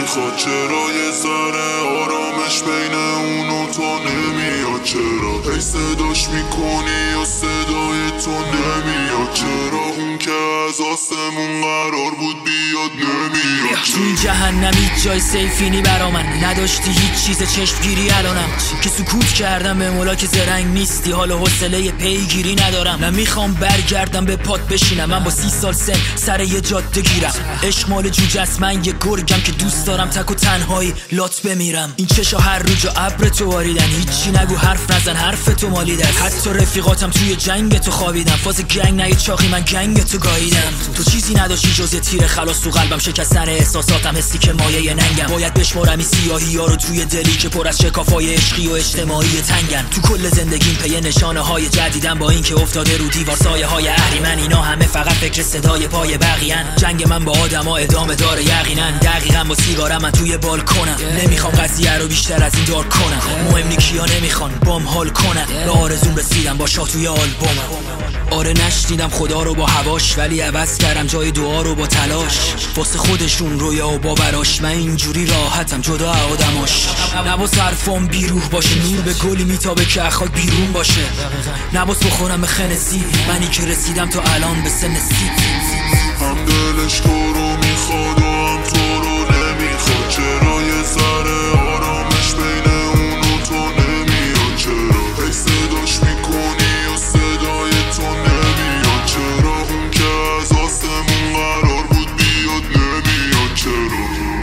نمیخواد؟ چرا یه ذره آرامش بین اون و تو نمیاد؟ چرا هی صداش میکنی یا صدای تو نمیاد؟ چرا اون که از آسمون قرار بود بیاد نمیاد؟ تو این جهنم هیچ جای سیفینی برا من نداشتی، هیچ چیز چشمگیری الانم که سکوت کردم به مولا که زرنگ نیستی، حال و حوصله پیگیری ندارم. نمیخوام برگردم به پات بشینم، من با 30 سال سن سر یه جاده گیرم. عشق مال جوجه است، من یه گرگم که دوست دارم تک و تنهایی لات بمیرم. این چشا هر رو جا ابر تو باریدن، هیچی نگو حرف نزن حرف تو مالید است. حتی رفیقاتم توی جنگ تو خوابیدن، فاز گنگ نه چاقی من گنگ تو گاییدم. تو چیزی نداشتی جز یه تیر خلاص تو قلبم، شکستن احساساتم، حسی که مایه ننگم. باید بشمارم این سیاهی ها رو توی دلی که پر از شکافای عشقی و اجتماعی تنگن. تو کل زندگیم پی نشانه های جدیدم، با اینکه افتاده رو دیوار سایه های اهریمن. اینا همه فقط فکر صدای پای بقیه‌ن. جنگ من با آدما ادامه داره یقینا، دقیقاً با سیگارم من توی بالکنم. نمیخوام قضیه رو بیشتر از این دار کنم، مهم نی کیا نمیخوان بام حال کنن. به آرزوم رسیدم با شاه توی آلبومم. آره نشنیدم خدا رو با هواش، ولی عوض کردم جای دعا رو با تلاش. واسه خودشون رویا و باوراش، من اینجوری راحتم جدا آدماش. نباس حرفام بیروح باشه، نور به گلی میتابه که اخاک بیرون باشه. نباس بخورم به خنسی، منی که رسیدم تا الان به سن سی. هم دلش تو رو میخواد و هم تو رو نمیخواد. چرا یه ذره آرامش بین اون و تو نمیاد؟ چرا هی صداش میکنی یا صدای تو نمیاد؟ چرا اون که از آسمون قرار بود بیاد نمیاد؟ چرا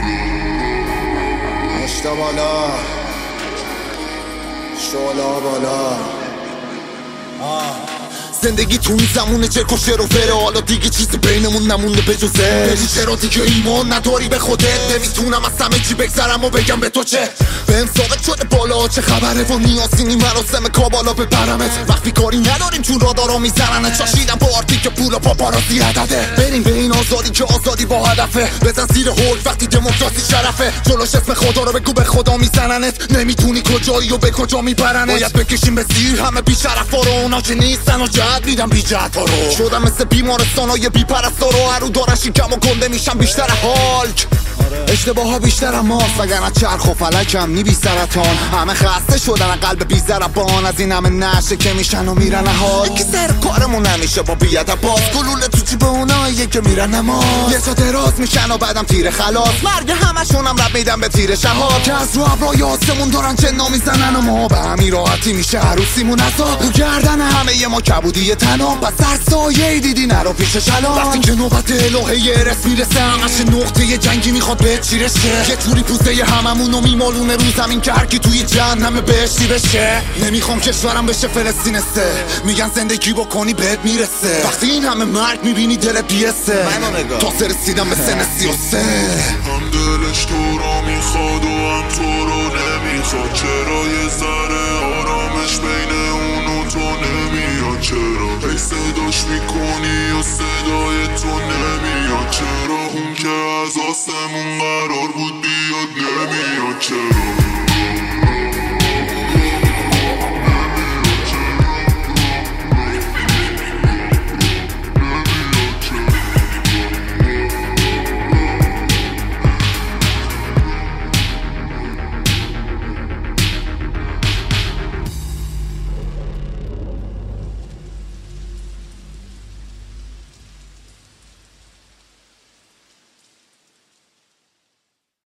مشتا بالا شعلا بالا. زندگی تو این زمونه چرک و شر و فره، حالا دیگه چیزی بینمون نمونده به جز عشق. چرا دیگه ایمان نداری به خودت؟ نمیتونم از همه چی بگذرم و بگم به تو چه. بهم ساقط شده بالا چه خبره و نیازینی مراسم کابالا ببرمت. وقتی کاری نداریم چون رادارا میزننه، چاشیدم با آرتی که پول و پاپارازی عدده. بریم به این آزادی که آزادی با هدفه، بزن زیر حکم وقتی دموکراسی شرفه. جلوش اسم خدا رو بگو به خدا میزننت، نمیتونی کجایی و به کجا میبرنت. باید بکشیم به زیر همه بیشرفا رو، اونا که نیستن و جهت میدم بی جهت ها رو. شدم مثل بیمارستانای بی پرستارو، هر رو دارن شیکم و گنده میشم بیشتر هالک. اشتباه ها بیشتر ماست وگرنه چرخ و فلکم نی بی سرطان. همه خسته شدن قلب بی ضربان، از این همه نشه که میشن و میرن حال. یکی سر کارمون نمیشه با بی‌ادبات، گلوله تو جیب اونایی که میرن نماز. یه جا دراز میشن و بعدم تیر خلاص، مرگ همشونم رب میدم به تیر شهاب. که از رو ابرای آسمون دارن جنا میزنن و ما به همین راحتی میشه عروسیمون عذاب. رو گردن همه ما کبودی تنها، پس در سایه دیدی نرو پیش شلا. وقتی که نوبت الهه رس میرسه، همش نقطه جنگی میخواد به چیرشه. یه جوری پوسته هممونو میمالونه رو زمین که هرکی توی جهنم بهشتی بشه. نمیخوام کشورم بشه فلسطین سه، میگن زندگی بکنی بهت میرسه. وقتی این همه مرگ میبینی دلت بیسته، تازه رسیدم به سن 33. هم دلش تو رو میخواد و هم تو رو نمیخواد. چرا یه ذره آرامش بین اون و تو نمیاد؟ چرا هی صداش میکنی یا صدای تو نمیاد؟ چرا اون که از آسمون قرار بود بیاد نمیاد؟ چرا